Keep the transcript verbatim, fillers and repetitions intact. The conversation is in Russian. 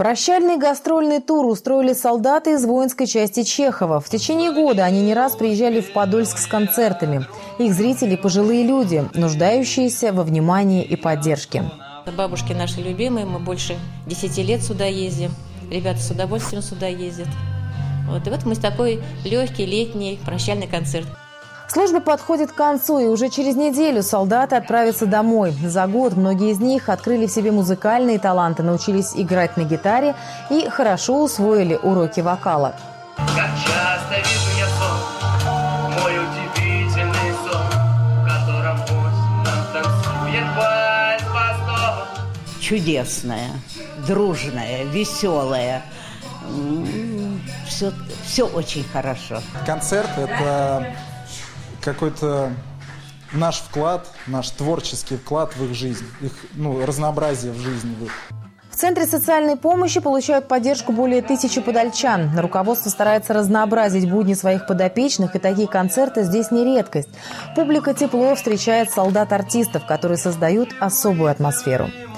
Прощальный гастрольный тур устроили солдаты из воинской части Чехова. В течение года они не раз приезжали в Подольск с концертами. Их зрители – пожилые люди, нуждающиеся во внимании и поддержке. Бабушки наши любимые, мы больше десяти лет сюда ездим. Ребята с удовольствием сюда ездят. Вот. И вот мы такой легкий летний прощальный концерт. Служба подходит к концу, и уже через неделю солдаты отправятся домой. За год многие из них открыли в себе музыкальные таланты, научились играть на гитаре и хорошо усвоили уроки вокала. Как часто вижу я сон, мой удивительный сон, в котором осень нам танцует вальс-восток. Чудесная, дружная, веселая. Все, все очень хорошо. Концерт – это какой-то наш вклад, наш творческий вклад в их жизнь, их ну, разнообразие в жизни. В Центре социальной помощи получают поддержку более тысячи подольчан. Руководство старается разнообразить будни своих подопечных, и такие концерты здесь не редкость. Публика тепло встречает солдат-артистов, которые создают особую атмосферу.